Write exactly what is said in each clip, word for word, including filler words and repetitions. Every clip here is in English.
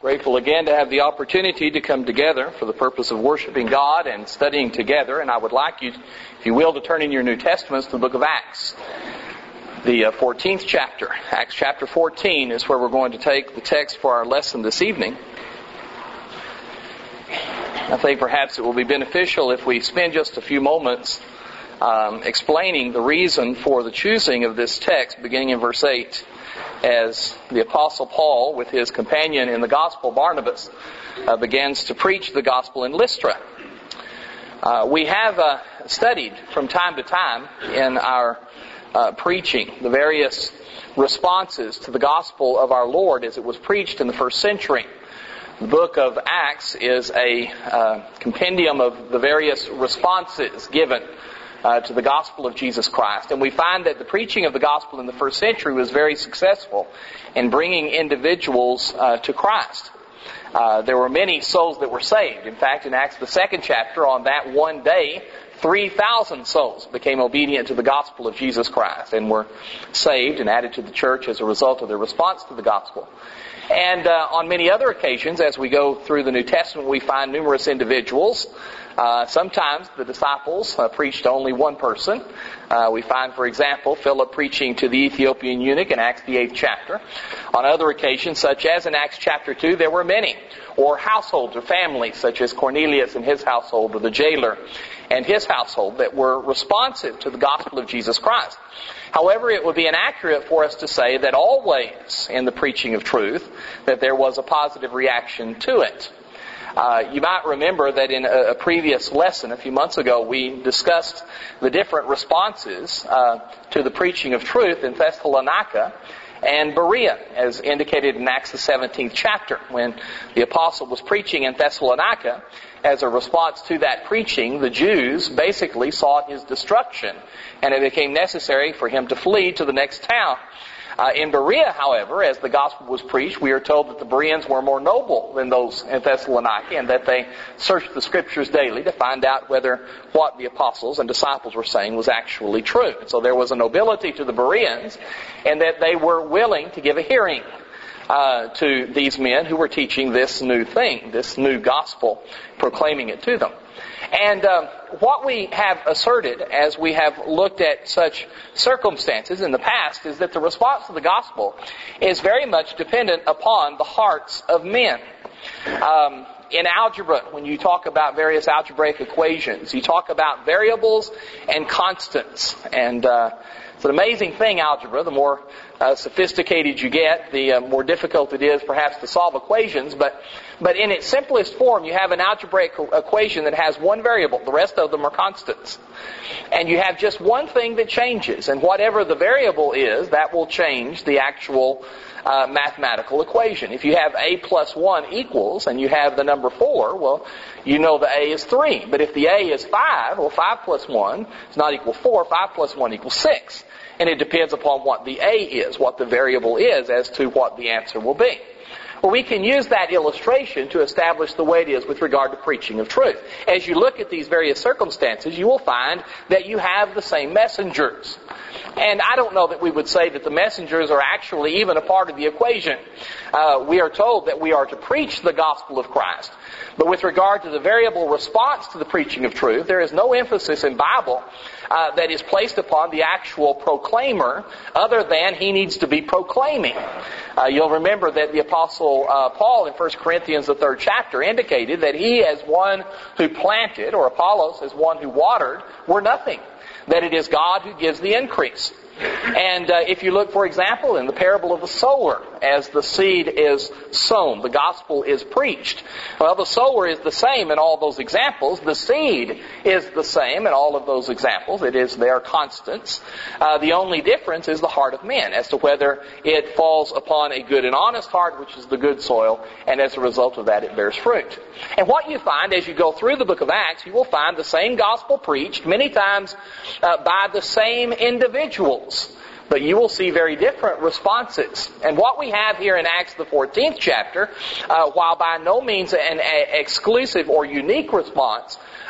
Grateful again to have the opportunity to come together for the purpose of worshiping God and studying together. And I would like you, if you will, to turn in your New Testaments to the book of Acts. The uh, fourteenth chapter. Acts chapter fourteen is where we're going to take the text for our lesson this evening. I think perhaps it will be beneficial if we spend just a few moments um, explaining the reason for the choosing of this text, beginning in verse eight. As the Apostle Paul, with his companion in the gospel, Barnabas, uh, begins to preach the gospel in Lystra. Uh, we have uh, studied from time to time in our uh, preaching the various responses to the gospel of our Lord as it was preached in the first century. The book of Acts is a uh, compendium of the various responses given Uh, to the gospel of Jesus Christ. And we find that the preaching of the gospel in the first century was very successful in bringing individuals uh, to Christ. Uh, there were many souls that were saved. In fact, in Acts the second chapter, on that one day, three thousand souls became obedient to the gospel of Jesus Christ and were saved and added to the church as a result of their response to the gospel. And uh, on many other occasions, as we go through the New Testament, we find numerous individuals. Uh, sometimes the disciples uh, preached to only one person. Uh, we find, for example, Philip preaching to the Ethiopian eunuch in Acts the eighth chapter. On other occasions, such as in Acts chapter two, there were many, or households or families, such as Cornelius and his household, or the jailer and his household, that were responsive to the gospel of Jesus Christ. However, it would be inaccurate for us to say that always in the preaching of truth that there was a positive reaction to it. Uh, you might remember that in a, a previous lesson a few months ago we discussed the different responses uh, to the preaching of truth in Thessalonica and Berea, as indicated in Acts the seventeenth chapter. When the apostle was preaching in Thessalonica, as a response to that preaching, the Jews basically sought his destruction, and it became necessary for him to flee to the next town. Uh, in Berea, however, as the gospel was preached, we are told that the Bereans were more noble than those in Thessalonica, and that they searched the Scriptures daily to find out whether what the apostles and disciples were saying was actually true. And so there was a nobility to the Bereans, and that they were willing to give a hearing uh, to these men who were teaching this new thing, this new gospel, proclaiming it to them. And uh, what we have asserted as we have looked at such circumstances in the past is that the response to the gospel is very much dependent upon the hearts of men. Um, in algebra, when you talk about various algebraic equations, you talk about variables and constants. And uh, it's an amazing thing, algebra. The more uh, sophisticated you get, the uh, more difficult it is perhaps to solve equations. But But in its simplest form, you have an algebraic equation that has one variable. The rest of them are constants. And you have just one thing that changes. And whatever the variable is, that will change the actual uh, mathematical equation. If you have a plus one equals, and you have the number four, well, you know the a is three. But if the a is five, well, five plus one is not equal four. five plus one equals six. And it depends upon what the a is, what the variable is, as to what the answer will be. Well, we can use that illustration to establish the way it is with regard to preaching of truth. As you look at these various circumstances, you will find that you have the same messengers. And I don't know that we would say that the messengers are actually even a part of the equation. Uh, we are told that we are to preach the gospel of Christ. But with regard to the variable response to the preaching of truth, there is no emphasis in Bible uh, that is placed upon the actual proclaimer other than he needs to be proclaiming. Uh, you'll remember that the Apostle uh, Paul in First Corinthians, the third chapter, indicated that he as one who planted, or Apollos as one who watered, were nothing. That it is God who gives the increase. And uh, if you look, for example, in the parable of the sower, as the seed is sown, the gospel is preached. Well, the sower is the same in all those examples. The seed is the same in all of those examples. It is their constants. Uh, the only difference is the heart of men, as to whether it falls upon a good and honest heart, which is the good soil, and as a result of that it bears fruit. And what you find as you go through the book of Acts, you will find the same gospel preached, many times uh, by the same individuals. But you will see very different responses. And what we have here in Acts the fourteenth chapter, uh, while by no means an a, exclusive or unique response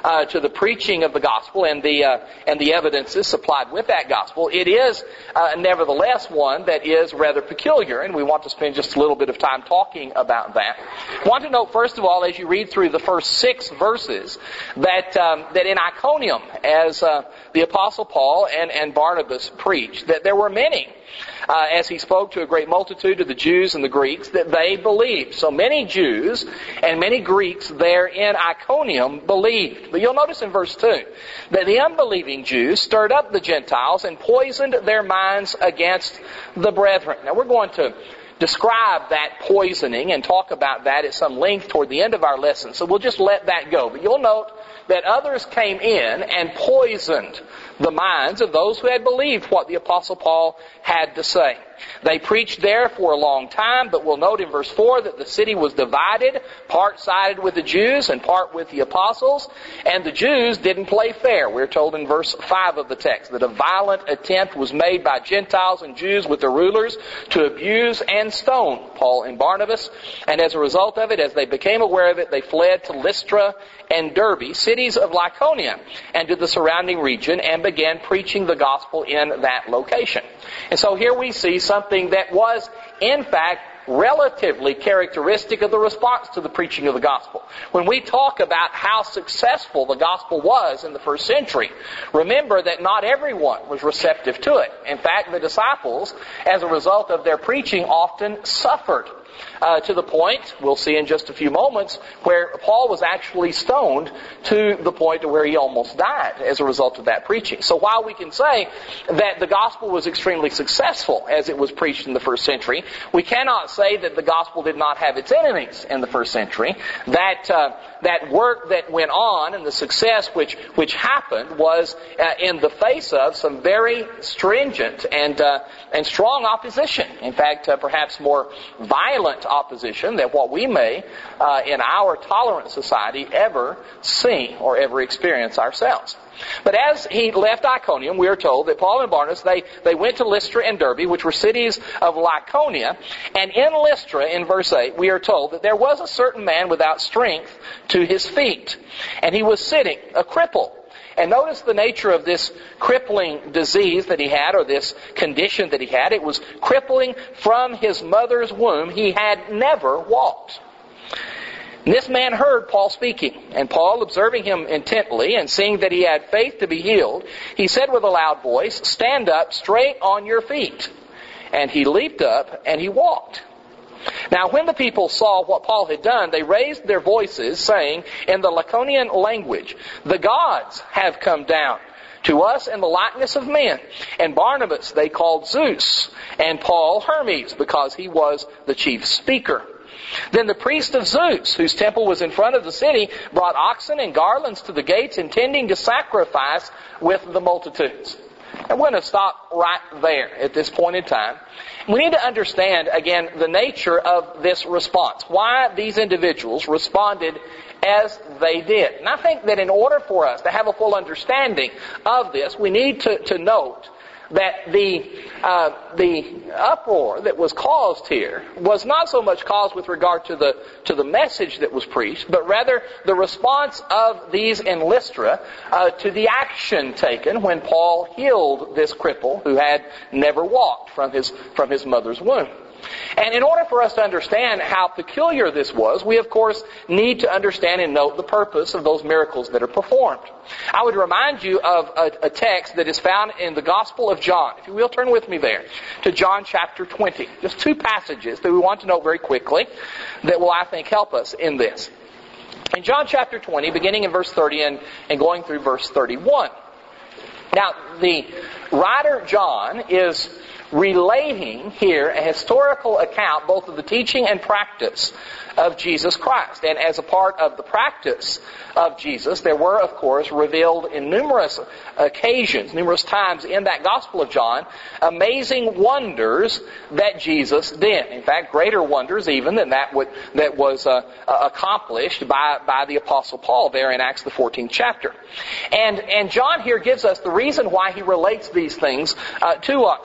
uh, to the preaching of the gospel and the uh, and the evidences supplied with that gospel, it is uh, nevertheless one that is rather peculiar, and we want to spend just a little bit of time talking about that. I want to note, first of all, as you read through the first six verses, that um, that in Iconium, as uh, the Apostle Paul and, and Barnabas preached, that there were many, uh, as he spoke to a great multitude of the Jews and the Greeks, that they believed. So many Jews and many Greeks there in Iconium believed. But you'll notice in verse two that the unbelieving Jews stirred up the Gentiles and poisoned their minds against the brethren. Now we're going to describe that poisoning and talk about that at some length toward the end of our lesson. So we'll just let that go. But you'll note that others came in and poisoned the minds of those who had believed what the Apostle Paul had to say. They preached there for a long time, but we'll note in verse four that the city was divided. Part sided with the Jews and part with the apostles. And the Jews didn't play fair. We're told in verse five of the text that a violent attempt was made by Gentiles and Jews with their rulers to abuse and stone Paul and Barnabas. And as a result of it, as they became aware of it, they fled to Lystra and Derbe, cities of Lycaonia, and to the surrounding region, and began preaching the gospel in that location. And so here we see something that was, in fact, relatively characteristic of the response to the preaching of the gospel. When we talk about how successful the gospel was in the first century, remember that not everyone was receptive to it. In fact, the disciples, as a result of their preaching, often suffered. Uh, to the point, we'll see in just a few moments, where Paul was actually stoned to the point to where he almost died as a result of that preaching. So while we can say that the gospel was extremely successful as it was preached in the first century, we cannot say that the gospel did not have its enemies in the first century. That uh, that work that went on and the success which which happened was uh, in the face of some very stringent and uh, and strong opposition. In fact, uh, perhaps more violent opposition than what we may, uh, in our tolerant society, ever see or ever experience ourselves. But as he left Iconium, we are told that Paul and Barnabas, they, they went to Lystra and Derbe, which were cities of Lycaonia. And in Lystra, in verse eight, we are told that there was a certain man without strength to his feet. And he was sitting, a cripple. And notice the nature of this crippling disease that he had, or this condition that he had. It was crippling from his mother's womb. He had never walked. And this man heard Paul speaking, and Paul, observing him intently and seeing that he had faith to be healed, he said with a loud voice, "Stand up straight on your feet." And he leaped up and he walked. Now when the people saw what Paul had done, they raised their voices, saying in the Lycaonian language, "The gods have come down to us in the likeness of men." And Barnabas they called Zeus, and Paul Hermes, because he was the chief speaker. Then the priest of Zeus, whose temple was in front of the city, brought oxen and garlands to the gates, intending to sacrifice with the multitudes. I'm going to stop right there at this point in time. We need to understand, again, the nature of this response. Why these individuals responded as they did. And I think that in order for us to have a full understanding of this, we need to, to note that the uh, the uproar that was caused here was not so much caused with regard to the to the message that was preached, but rather the response of these in Lystra uh, to the action taken when Paul healed this cripple who had never walked from his from his mother's womb. And in order for us to understand how peculiar this was, we of course need to understand and note the purpose of those miracles that are performed. I would remind you of a, a text that is found in the Gospel of John. If you will, turn with me there to John chapter twenty. Just two passages that we want to note very quickly that will, I think, help us in this. In John chapter twenty, beginning in verse thirty and, and going through verse thirty-one. Now, the writer John is relating here a historical account both of the teaching and practice of Jesus Christ. And as a part of the practice of Jesus, there were, of course, revealed in numerous occasions, numerous times in that Gospel of John, amazing wonders that Jesus did. In fact, greater wonders even than that would, that was uh, accomplished by, by the Apostle Paul there in Acts the fourteenth chapter. And, and John here gives us the reason why he relates these things uh, to us. He tells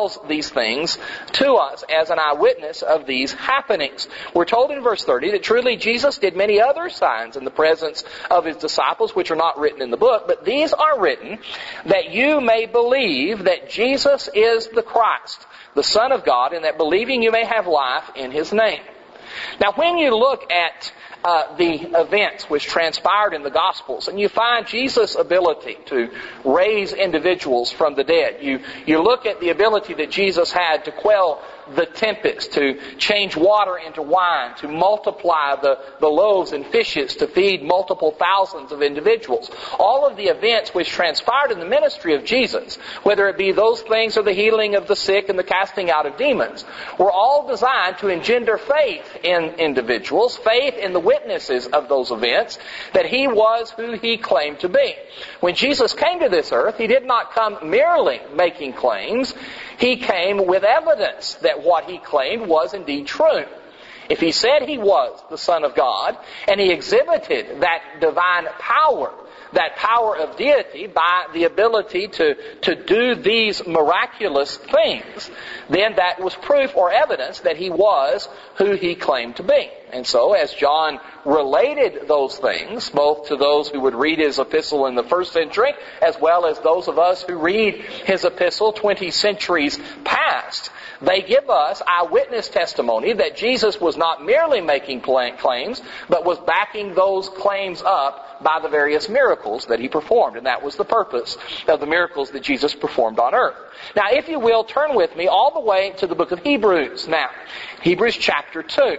tells these things to us as an eyewitness of these happenings. We're told in verse thirty that truly Jesus did many other signs in the presence of his disciples, which are not written in the book, but these are written that you may believe that Jesus is the Christ, the Son of God, and that believing you may have life in his name. Now, when you look at uh, the events which transpired in the Gospels, and you find Jesus' ability to raise individuals from the dead, you, you look at the ability that Jesus had to quell the tempest, to change water into wine, to multiply the, the loaves and fishes, to feed multiple thousands of individuals. All of the events which transpired in the ministry of Jesus, whether it be those things or the healing of the sick and the casting out of demons, were all designed to engender faith in individuals, faith in the witnesses of those events, that he was who he claimed to be. When Jesus came to this earth, he did not come merely making claims. He came with evidence that what he claimed was indeed true. If he said he was the Son of God, and he exhibited that divine power, that power of deity by the ability to, to do these miraculous things, then that was proof or evidence that he was who he claimed to be. And so, as John related those things, both to those who would read his epistle in the first century, as well as those of us who read his epistle twenty centuries past, they give us eyewitness testimony that Jesus was not merely making claims, but was backing those claims up by the various miracles that he performed. And that was the purpose of the miracles that Jesus performed on earth. Now, if you will, turn with me all the way to the book of Hebrews now. Hebrews chapter two.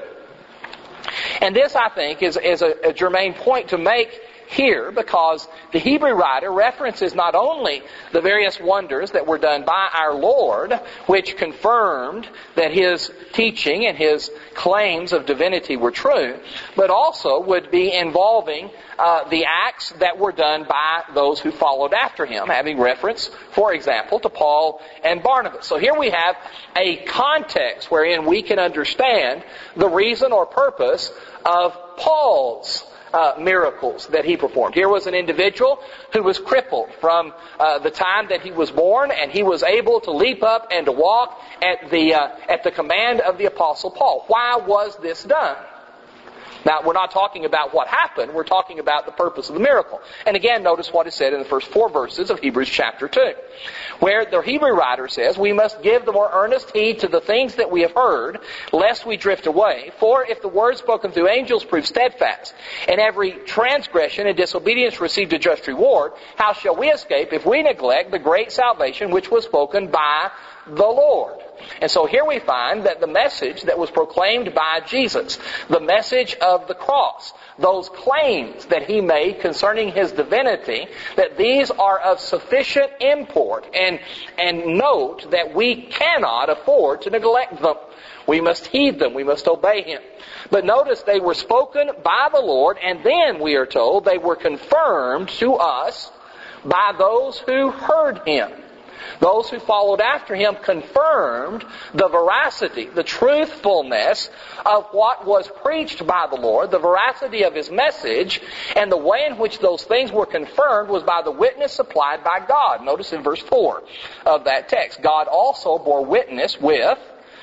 And this, I think, is, is a, a germane point to make here, because the Hebrew writer references not only the various wonders that were done by our Lord, which confirmed that his teaching and his claims of divinity were true, but also would be involving uh, the acts that were done by those who followed after him, having reference, for example, to Paul and Barnabas. So here we have a context wherein we can understand the reason or purpose of Paul's Uh, miracles that he performed. Here was an individual who was crippled from uh, the time that he was born, and he was able to leap up and to walk at the uh, at the command of the Apostle Paul. Why was this done? Now, we're not talking about what happened. We're talking about the purpose of the miracle. And again, notice what is said in the first four verses of Hebrews chapter two, where the Hebrew writer says, "We must give the more earnest heed to the things that we have heard, lest we drift away. For if the word spoken through angels proved steadfast, and every transgression and disobedience received a just reward, how shall we escape if we neglect the great salvation which was spoken by the Lord?" And so here we find that the message that was proclaimed by Jesus, the message of the cross, those claims that he made concerning his divinity, that these are of sufficient import and, and note that we cannot afford to neglect them. We must heed them. We must obey him. But notice they were spoken by the Lord, and then we are told they were confirmed to us by those who heard him. Those who followed after him confirmed the veracity, the truthfulness of what was preached by the Lord, the veracity of his message, and the way in which those things were confirmed was by the witness supplied by God. Notice in verse four of that text, God also bore witness with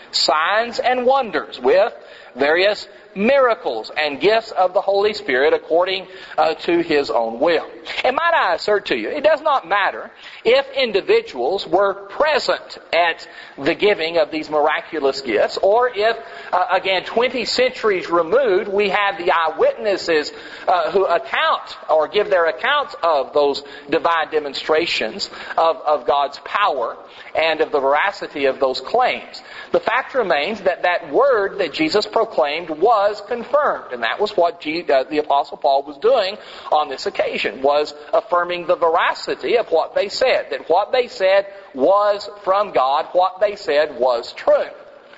signs and wonders, with various miracles and gifts of the Holy Spirit according uh, to his own will. And might I assert to you, it does not matter if individuals were present at the giving of these miraculous gifts, or if, uh, again, twenty centuries removed, we have the eyewitnesses uh, who account or give their accounts of those divine demonstrations of, of God's power and of the veracity of those claims. The fact remains that that word that Jesus proclaimed was confirmed, and that was what G, uh, the Apostle Paul was doing on this occasion, was affirming the veracity of what they said, that what they said was from God, what they said was true.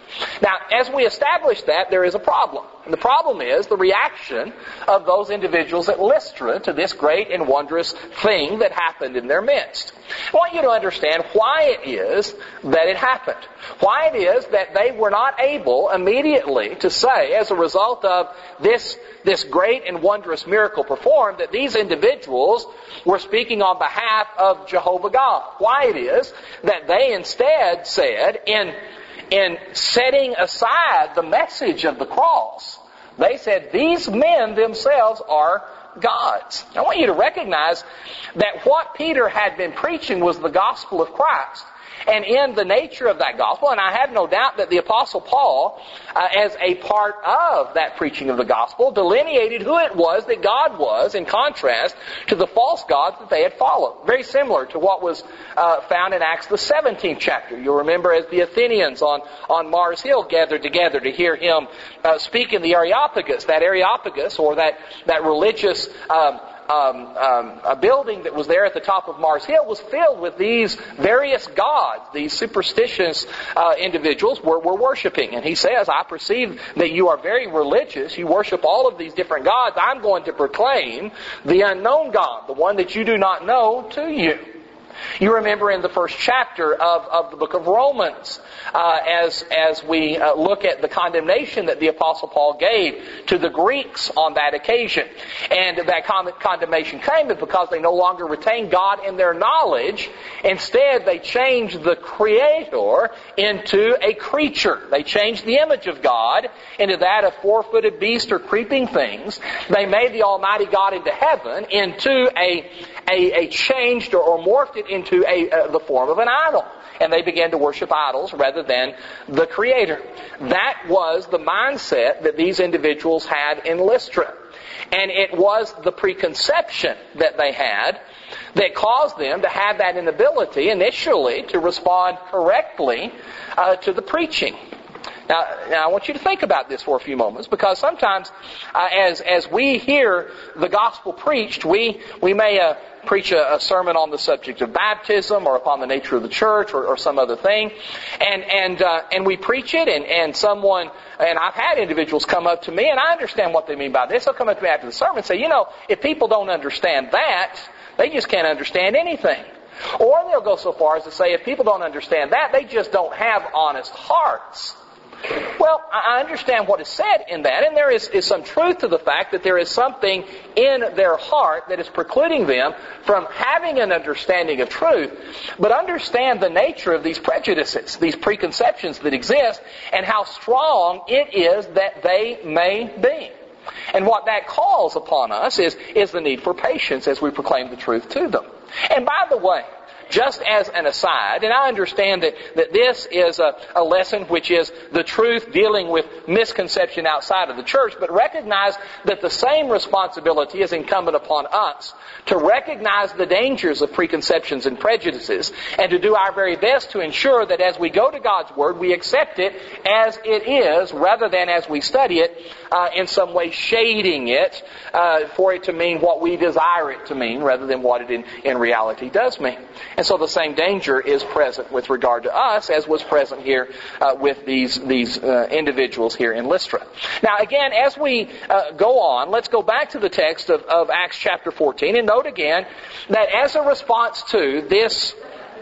Now, as we establish that, there is a problem. And the problem is the reaction of those individuals at Lystra to this great and wondrous thing that happened in their midst. I want you to understand why it is that it happened. Why it is that they were not able immediately to say, as a result of this, this great and wondrous miracle performed, that these individuals were speaking on behalf of Jehovah God. Why it is that they instead said, in In setting aside the message of the cross, they said these men themselves are gods. I want you to recognize that what Peter had been preaching was the gospel of Christ. And in the nature of that gospel, and I have no doubt that the Apostle Paul, uh, as a part of that preaching of the gospel, delineated who it was that God was in contrast to the false gods that they had followed. Very similar to what was uh, found in Acts the seventeenth chapter. You'll remember as the Athenians on, on Mars Hill gathered together to hear him uh, speak in the Areopagus. That Areopagus, or that, that religious um, Um, um, a building that was there at the top of Mars Hill was filled with these various gods, these superstitious uh, individuals were, were worshiping. And he says, I perceive that you are very religious. You worship all of these different gods. I'm going to proclaim the unknown God, the one that you do not know, to you. You remember in the first chapter of, of the book of Romans, uh, as as we uh, look at the condemnation that the Apostle Paul gave to the Greeks on that occasion. And that con- condemnation came because they no longer retained God in their knowledge. Instead, they changed the Creator into a creature. They changed the image of God into that of four-footed beasts or creeping things. They made the Almighty God into heaven into a a, a changed or, or morphed it into a uh, the form of an idol. And they began to worship idols rather than the Creator. That was the mindset that these individuals had in Lystra. And it was the preconception that they had that caused them to have that inability initially to respond correctly uh, to the preaching. Now, now, I want you to think about this for a few moments, because sometimes uh, as as we hear the gospel preached, we we may uh, preach a, a sermon on the subject of baptism or upon the nature of the church or, or some other thing, and and uh, and we preach it, and, and someone, and I've had individuals come up to me, and I understand what they mean by this. They'll come up to me after the sermon and say, you know, if people don't understand that, they just can't understand anything. Or they'll go so far as to say, if people don't understand that, they just don't have honest hearts. Well, I understand what is said in that, and there is, is some truth to the fact that there is something in their heart that is precluding them from having an understanding of truth. But understand the nature of these prejudices, these preconceptions that exist, and how strong it is that they may be. And what that calls upon us is, is the need for patience as we proclaim the truth to them. And by the way, just as an aside, and I understand that, that this is a, a lesson which is the truth dealing with misconception outside of the church, but recognize that the same responsibility is incumbent upon us to recognize the dangers of preconceptions and prejudices, and to do our very best to ensure that as we go to God's Word, we accept it as it is, rather than as we study it, uh, in some way shading it uh, for it to mean what we desire it to mean, rather than what it in, in reality does mean. And so the same danger is present with regard to us as was present here uh, with these these uh, individuals here in Lystra. Now again, as we uh, go on, let's go back to the text of, of Acts chapter fourteen, and note again that as a response to this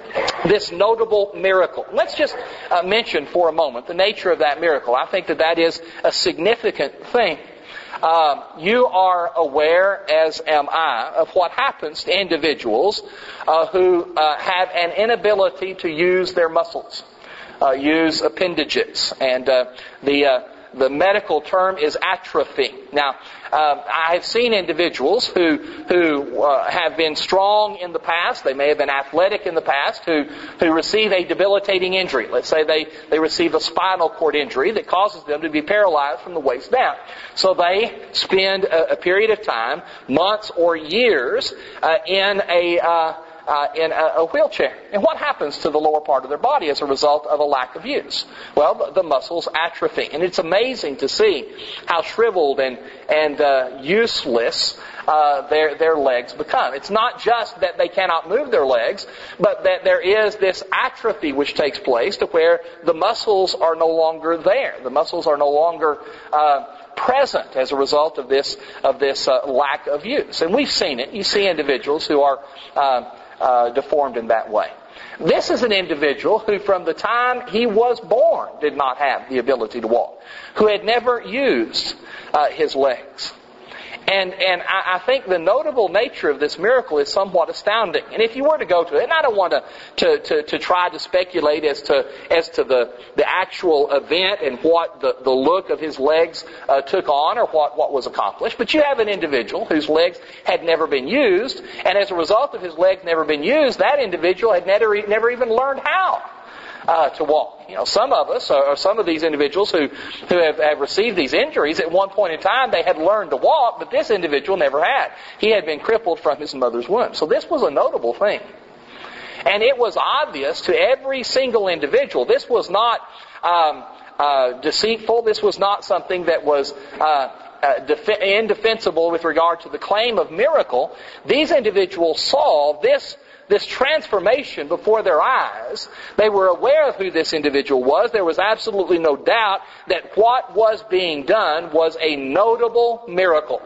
this notable miracle. Let's just uh, mention for a moment the nature of that miracle. I think that that is a significant thing. Um, you are aware, as am I, of what happens to individuals uh, who uh, have an inability to use their muscles, uh, use appendages, and uh, the uh, the medical term is atrophy. Now, um, I have seen individuals who who uh, have been strong in the past. They may have been athletic in the past. Who who receive a debilitating injury. Let's say they they receive a spinal cord injury that causes them to be paralyzed from the waist down. So they spend a, a period of time, months or years, uh, in a uh, Uh, in a, a wheelchair. And what happens to the lower part of their body as a result of a lack of use? Well, the, the muscles atrophy. And it's amazing to see how shriveled and, and uh, useless uh, their, their legs become. It's not just that they cannot move their legs, but that there is this atrophy which takes place to where the muscles are no longer there. The muscles are no longer uh, present as a result of this of this uh, lack of use. And we've seen it. You see individuals who are uh, uh, deformed in that way. This is an individual who from the time he was born did not have the ability to walk, who had never used uh, his legs. And and I, I think the notable nature of this miracle is somewhat astounding. And if you were to go to it, and I don't want to to, to, to try to speculate as to as to the, the actual event and what the, the look of his legs uh, took on or what, what was accomplished, but you have an individual whose legs had never been used, and as a result of his legs never been used, that individual had never never even learned how Uh, to walk. You know, some of us, or some of these individuals who, who have, have received these injuries, at one point in time they had learned to walk, but this individual never had. He had been crippled from his mother's womb. So this was a notable thing. And it was obvious to every single individual. This was not um, uh, deceitful. This was not something that was uh, uh, def- indefensible with regard to the claim of miracle. These individuals saw this This transformation before their eyes. They were aware of who this individual was. There was absolutely no doubt that what was being done was a notable miracle.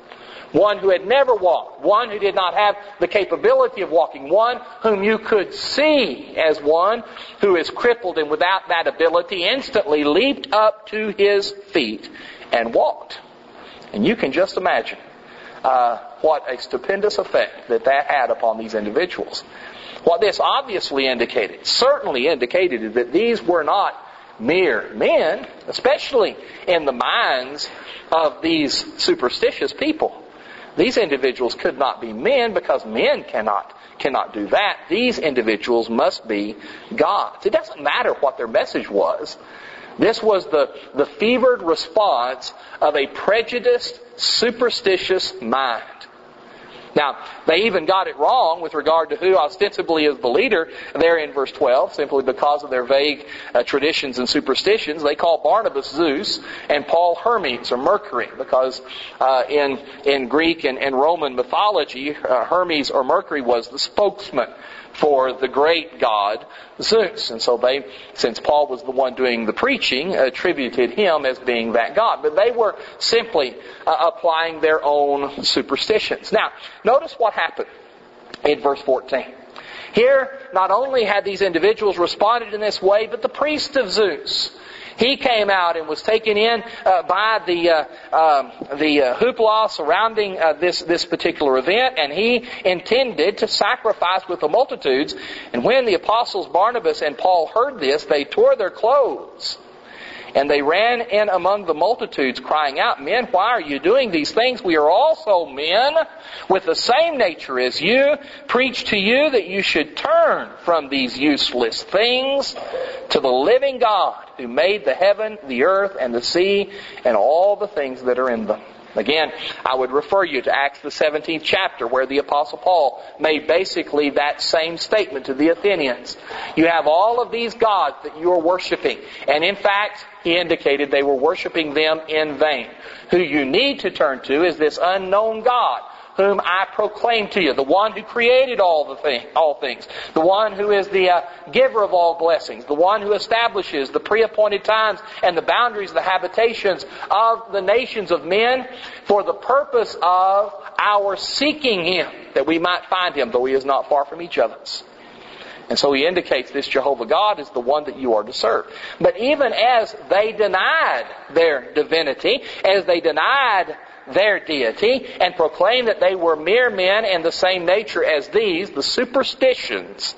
One who had never walked. One who did not have the capability of walking. One whom you could see as one who is crippled and without that ability instantly leaped up to his feet and walked. And you can just imagine Uh, what a stupendous effect that that had upon these individuals. What this obviously indicated, certainly indicated, is that these were not mere men, especially in the minds of these superstitious people. These individuals could not be men because men cannot cannot do that. These individuals must be gods. It doesn't matter what their message was. This was the, the fevered response of a prejudiced, superstitious mind. Now, they even got it wrong with regard to who ostensibly is the leader there in verse twelve, simply because of their vague uh, traditions and superstitions. They call Barnabas Zeus and Paul Hermes or Mercury, because uh, in in Greek and, and Roman mythology, uh, Hermes or Mercury was the spokesman for the great god Zeus. And so they, since Paul was the one doing the preaching, attributed him as being that god. But they were simply uh, applying their own superstitions. Now, notice what happened in verse fourteen. Here, not only had these individuals responded in this way, but the priest of Zeus, he came out and was taken in uh, by the uh, um, the uh, hoopla surrounding uh, this this particular event, and he intended to sacrifice with the multitudes. And when the apostles Barnabas and Paul heard this, they tore their clothes, and they ran in among the multitudes, crying out, "Men, why are you doing these things? We are also men with the same nature as you. Preach to you that you should turn from these useless things to the living God, who made the heaven, the earth, and the sea, and all the things that are in them." Again, I would refer you to Acts the seventeenth chapter, where the Apostle Paul made basically that same statement to the Athenians. You have all of these gods that you are worshiping. And in fact, he indicated they were worshiping them in vain. Who you need to turn to is this unknown God, whom I proclaim to you, the one who created all the thing, all things, the one who is the uh, giver of all blessings, the one who establishes the pre-appointed times and the boundaries, the habitations of the nations of men, for the purpose of our seeking Him, that we might find Him, though He is not far from each of us. And so he indicates this Jehovah God is the one that you are to serve. But even as they denied their divinity, as they denied their deity, and proclaimed that they were mere men in the same nature as these, the superstitions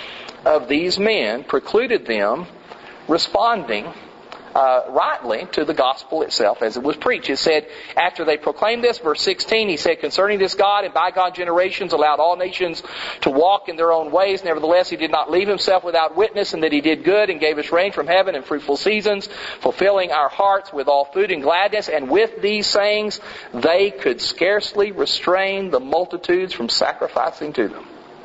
of these men precluded them responding uh, rightly to the gospel itself as it was preached. It said, after they proclaimed this, verse sixteen, he said, concerning this God, in bygone generations allowed all nations to walk in their own ways. Nevertheless, he did not leave himself without witness, and that he did good and gave us rain from heaven and fruitful seasons, fulfilling our hearts with all food and gladness. And with these sayings, they could scarcely restrain the multitudes from sacrificing to them.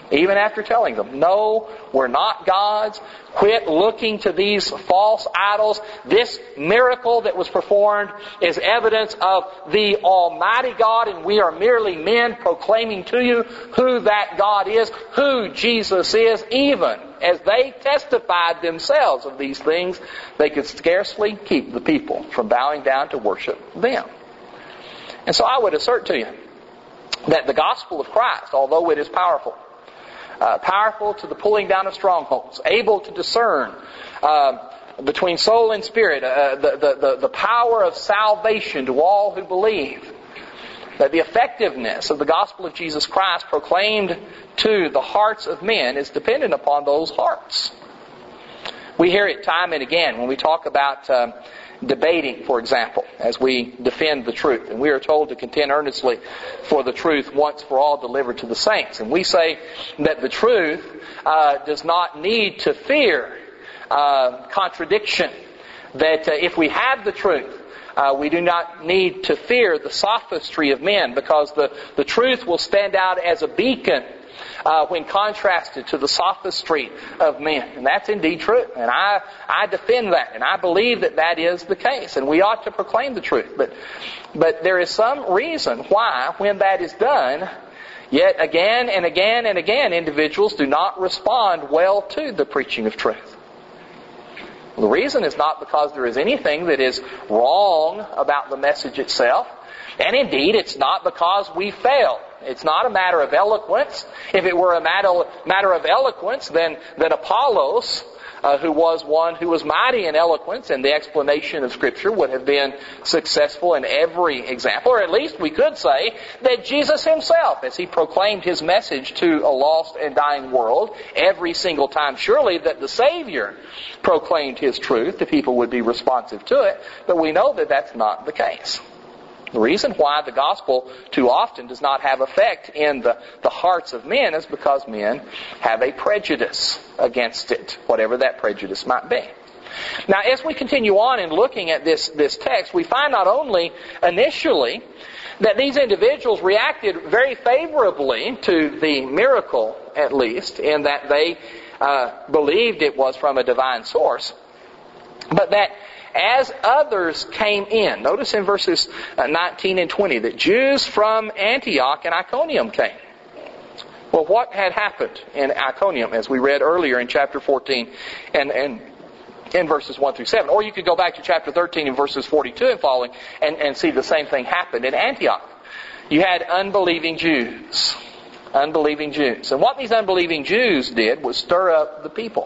Even after telling them, no, we're not gods. Quit looking to these false idols. This miracle that was performed is evidence of the Almighty God, and we are merely men proclaiming to you who that God is, who Jesus is. Even as they testified themselves of these things, they could scarcely keep the people from bowing down to worship them. And so I would assert to you that the gospel of Christ, although it is powerful, Uh, powerful to the pulling down of strongholds, able to discern uh, between soul and spirit, uh, the, the, the, the power of salvation to all who believe, that the effectiveness of the gospel of Jesus Christ proclaimed to the hearts of men is dependent upon those hearts. We hear it time and again when we talk about uh, debating, for example, as we defend the truth. And we are told to contend earnestly for the truth once for all delivered to the saints. And we say that the truth uh, does not need to fear uh, contradiction. That uh, if we have the truth, uh, we do not need to fear the sophistry of men, because the, the truth will stand out as a beacon Uh, when contrasted to the sophistry of men. And that's indeed true. And I, I defend that. And I believe that that is the case. And we ought to proclaim the truth. But, but there is some reason why, when that is done, yet again and again and again, individuals do not respond well to the preaching of truth. The reason is not because there is anything that is wrong about the message itself. And indeed, it's not because we fail. It's not a matter of eloquence. If it were a matter, matter of eloquence, then, then Apollos, uh, who was one who was mighty in eloquence and the explanation of Scripture, would have been successful in every example. Or at least we could say that Jesus himself, as he proclaimed his message to a lost and dying world, every single time surely that the Savior proclaimed his truth, the people would be responsive to it. But we know that that's not the case. The reason why the gospel too often does not have effect in the, the hearts of men is because men have a prejudice against it, whatever that prejudice might be. Now, as we continue on in looking at this, this text, we find not only initially that these individuals reacted very favorably to the miracle, at least, in that they uh, believed it was from a divine source, but that as others came in, notice in verses nineteen and twenty that Jews from Antioch and Iconium came. Well, what had happened in Iconium, as we read earlier in chapter fourteen and, and in verses one through seven? Or you could go back to chapter thirteen and verses forty-two and following and, and see the same thing happened in Antioch. You had unbelieving Jews. Unbelieving Jews. And what these unbelieving Jews did was stir up the people.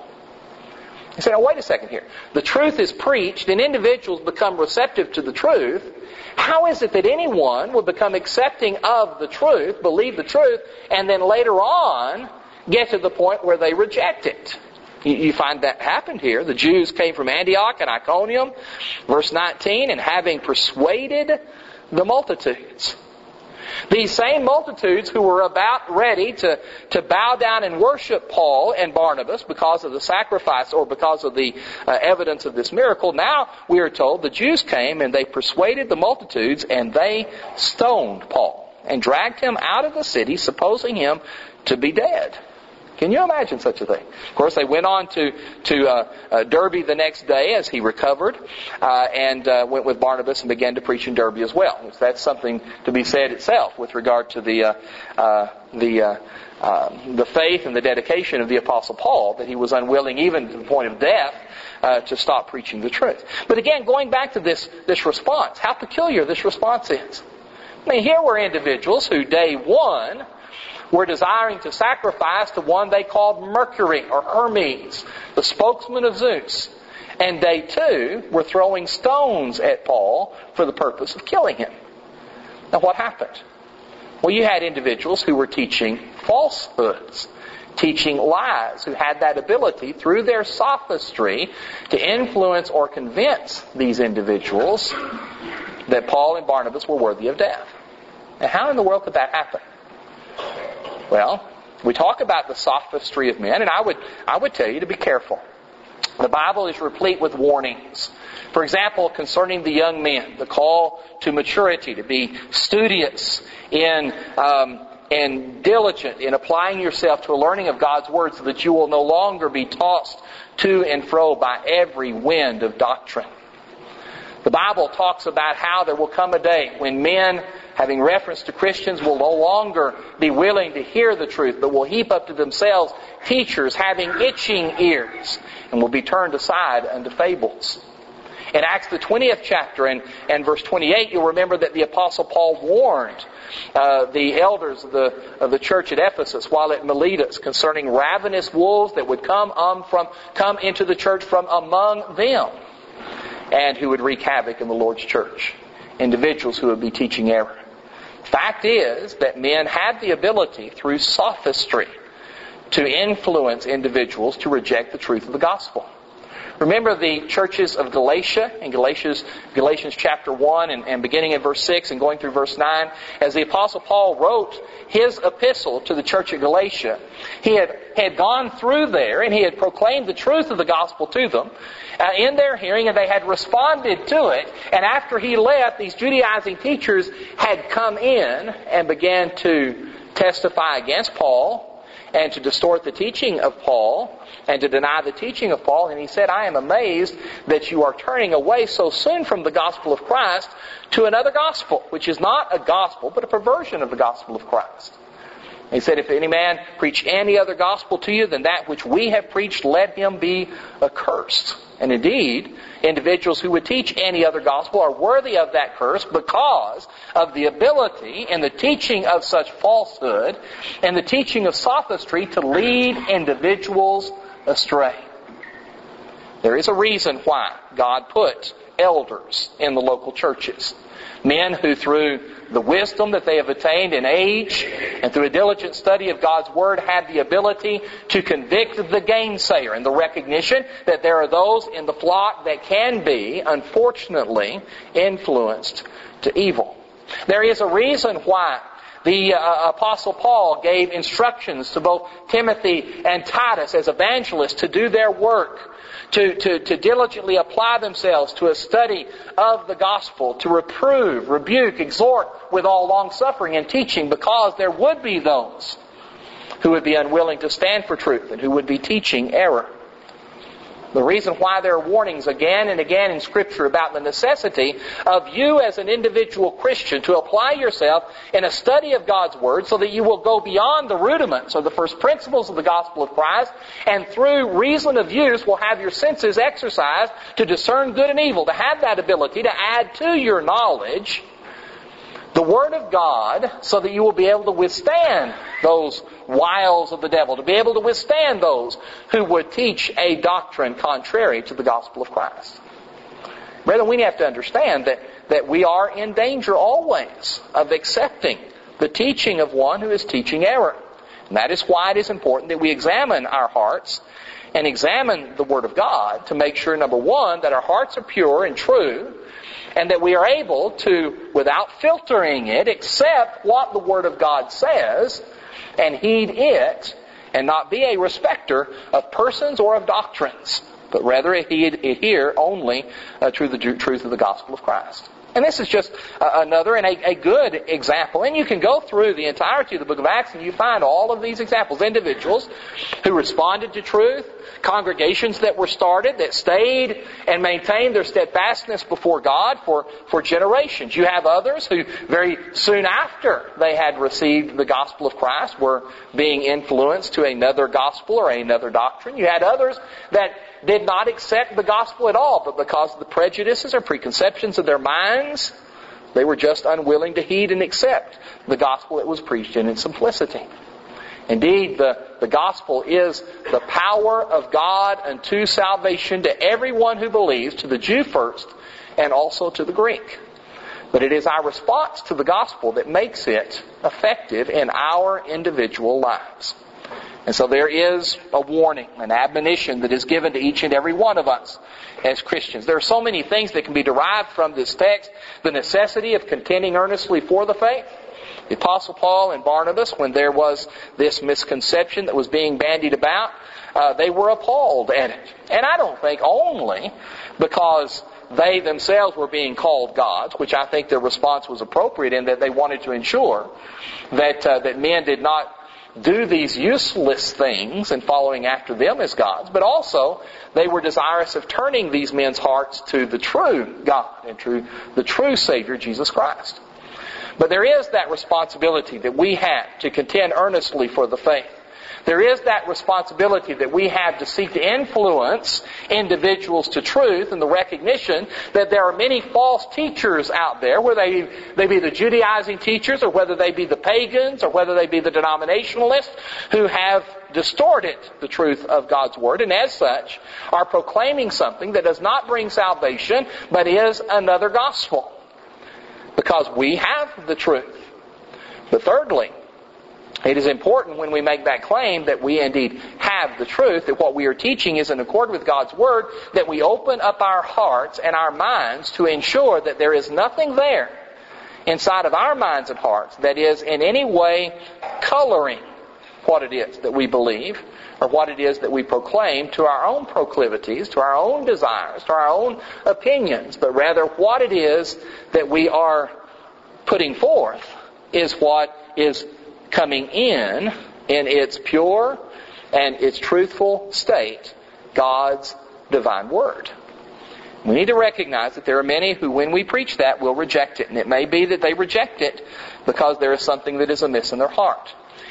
You say, now wait a second here. The truth is preached and individuals become receptive to the truth. How is it that anyone would become accepting of the truth, believe the truth, and then later on get to the point where they reject it? You, you find that happened here. The Jews came from Antioch and Iconium, verse nineteen, and having persuaded the multitudes. These same multitudes who were about ready to, to bow down and worship Paul and Barnabas because of the sacrifice or because of the uh, evidence of this miracle, now we are told the Jews came and they persuaded the multitudes and they stoned Paul and dragged him out of the city, supposing him to be dead. Can you imagine such a thing? Of course, they went on to to uh, uh, Derbe the next day as he recovered, uh, and uh, went with Barnabas and began to preach in Derbe as well. That's something to be said itself with regard to the uh, uh, the uh, uh, the faith and the dedication of the Apostle Paul, that he was unwilling even to the point of death uh, to stop preaching the truth. But again, going back to this this response, how peculiar this response is. I mean, here were individuals who day one were desiring to sacrifice to one they called Mercury or Hermes, the spokesman of Zeus. And day two were throwing stones at Paul for the purpose of killing him. Now what happened? Well, you had individuals who were teaching falsehoods, teaching lies, who had that ability through their sophistry to influence or convince these individuals that Paul and Barnabas were worthy of death. Now how in the world could that happen? Well, we talk about the sophistry of men, and I would I would tell you to be careful. The Bible is replete with warnings. For example, concerning the young men, the call to maturity, to be studious in um, and diligent in applying yourself to a learning of God's Word so that you will no longer be tossed to and fro by every wind of doctrine. The Bible talks about how there will come a day when men, having reference to Christians, will no longer be willing to hear the truth, but will heap up to themselves teachers having itching ears, and will be turned aside unto fables. In Acts the twentieth chapter and, and verse twenty-eight, you'll remember that the Apostle Paul warned uh, the elders of the, of the church at Ephesus while at Miletus concerning ravenous wolves that would come, um, from, come into the church from among them, and who would wreak havoc in the Lord's church. Individuals who would be teaching error. Fact is that men have the ability through sophistry to influence individuals to reject the truth of the gospel. Remember the churches of Galatia, in Galatians, Galatians chapter one and, and beginning in verse six and going through verse nine, as the Apostle Paul wrote his epistle to the church at Galatia, he had, had gone through there and he had proclaimed the truth of the gospel to them uh, in their hearing, and they had responded to it. And after he left, these Judaizing teachers had come in and began to testify against Paul and to distort the teaching of Paul and to deny the teaching of Paul. And he said, I am amazed that you are turning away so soon from the gospel of Christ to another gospel, which is not a gospel, but a perversion of the gospel of Christ. He said, if any man preach any other gospel to you than that which we have preached, let him be accursed. And indeed, individuals who would teach any other gospel are worthy of that curse because of the ability and the teaching of such falsehood and the teaching of sophistry to lead individuals astray. There is a reason why God put elders in the local churches. Men who through the wisdom that they have attained in age and through a diligent study of God's Word have the ability to convict the gainsayer, and the recognition that there are those in the flock that can be, unfortunately, influenced to evil. There is a reason why the uh, Apostle Paul gave instructions to both Timothy and Titus as evangelists to do their work, to, to, to diligently apply themselves to a study of the gospel, to reprove, rebuke, exhort with all long-suffering and teaching, because there would be those who would be unwilling to stand for truth and who would be teaching error. The reason why there are warnings again and again in Scripture about the necessity of you as an individual Christian to apply yourself in a study of God's Word so that you will go beyond the rudiments or the first principles of the gospel of Christ, and through reason of use will have your senses exercised to discern good and evil, to have that ability to add to your knowledge the Word of God so that you will be able to withstand those wiles of the devil, to be able to withstand those who would teach a doctrine contrary to the gospel of Christ. Brethren, we have to understand that, that we are in danger always of accepting the teaching of one who is teaching error. And that is why it is important that we examine our hearts and examine the Word of God to make sure, number one, that our hearts are pure and true, and that we are able to, without filtering it, accept what the Word of God says and heed it, and not be a respecter of persons or of doctrines, but rather adhere only uh, to the truth of the gospel of Christ. And this is just uh, another and a, a good example. And you can go through the entirety of the book of Acts and you find all of these examples. Individuals who responded to truth, congregations that were started, that stayed and maintained their steadfastness before God for, for generations. You have others who very soon after they had received the gospel of Christ were being influenced to another gospel or another doctrine. You had others that did not accept the gospel at all, but because of the prejudices or preconceptions of their minds, they were just unwilling to heed and accept the gospel that was preached in its simplicity. Indeed, the, the gospel is the power of God unto salvation to everyone who believes, to the Jew first, and also to the Greek. But it is our response to the gospel that makes it effective in our individual lives. And so there is a warning, an admonition that is given to each and every one of us as Christians. There are so many things that can be derived from this text. The necessity of contending earnestly for the faith. The Apostle Paul and Barnabas, when there was this misconception that was being bandied about, uh, they were appalled at it. And I don't think only because they themselves were being called gods, which I think their response was appropriate in that they wanted to ensure that uh, that men did not do these useless things and following after them as gods, but also they were desirous of turning these men's hearts to the true God and to the true Savior, Jesus Christ. But there is that responsibility that we have to contend earnestly for the faith. There is that responsibility that we have to seek to influence individuals to truth and the recognition that there are many false teachers out there, whether they, they be the Judaizing teachers or whether they be the pagans or whether they be the denominationalists who have distorted the truth of God's Word and as such are proclaiming something that does not bring salvation but is another gospel. Because we have the truth. But thirdly, it is important when we make that claim that we indeed have the truth, that what we are teaching is in accord with God's Word, that we open up our hearts and our minds to ensure that there is nothing there inside of our minds and hearts that is in any way coloring what it is that we believe or what it is that we proclaim to our own proclivities, to our own desires, to our own opinions, but rather what it is that we are putting forth is what is coming in, in its pure and its truthful state, God's divine Word. We need to recognize that there are many who, when we preach that, will reject it. And it may be that they reject it because there is something that is amiss in their heart.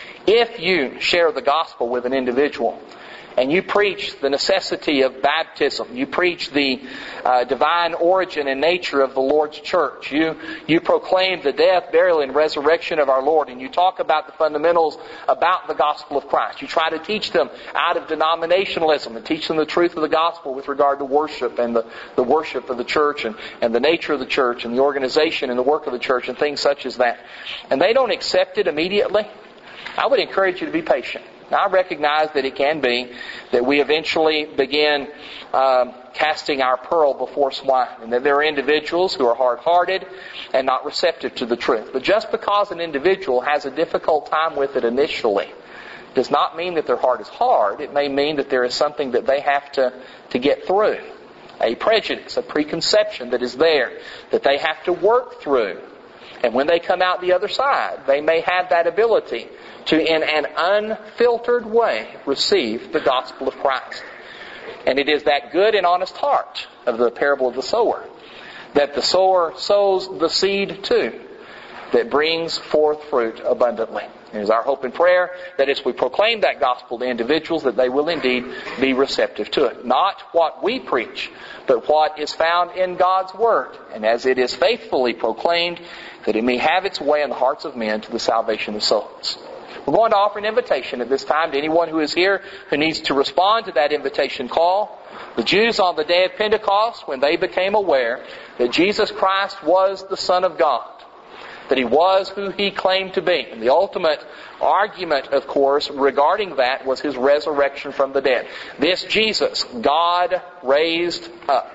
If you share the gospel with an individual and you preach the necessity of baptism, you preach the uh, divine origin and nature of the Lord's church, you, you proclaim the death, burial, and resurrection of our Lord, and you talk about the fundamentals about the gospel of Christ. You try to teach them out of denominationalism and teach them the truth of the gospel with regard to worship and the, the worship of the church and, and the nature of the church and the organization and the work of the church and things such as that. And they don't accept it immediately. I would encourage you to be patient. Now, I recognize that it can be that we eventually begin um, casting our pearl before swine, and that there are individuals who are hard-hearted and not receptive to the truth. But just because an individual has a difficult time with it initially does not mean that their heart is hard. It may mean that there is something that they have to, to get through, a prejudice, a preconception that is there that they have to work through. And when they come out the other side, they may have that ability to, in an unfiltered way, receive the gospel of Christ. And it is that good and honest heart of the parable of the sower that the sower sows the seed to that brings forth fruit abundantly. It is our hope and prayer that as we proclaim that gospel to individuals, that they will indeed be receptive to it. Not what we preach, but what is found in God's Word. And as it is faithfully proclaimed, that it may have its way in the hearts of men to the salvation of souls. We're going to offer an invitation at this time to anyone who is here who needs to respond to that invitation call. The Jews on the day of Pentecost, when they became aware that Jesus Christ was the Son of God, that He was who He claimed to be. And the ultimate argument, of course, regarding that was His resurrection from the dead. This Jesus, God raised up.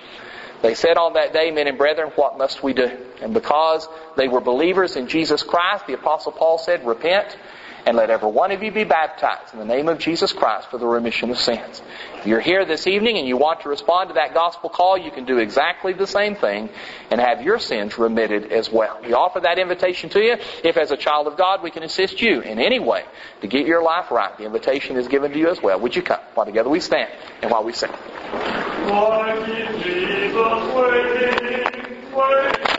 They said on that day, men and brethren, what must we do? And because they were believers in Jesus Christ, the Apostle Paul said, repent and let every one of you be baptized in the name of Jesus Christ for the remission of sins. If you're here this evening and you want to respond to that gospel call, you can do exactly the same thing and have your sins remitted as well. We offer that invitation to you. If as a child of God we can assist you in any way to get your life right, the invitation is given to you as well. Would you come while together we stand and while we sing? Why keep Jesus waiting, waiting?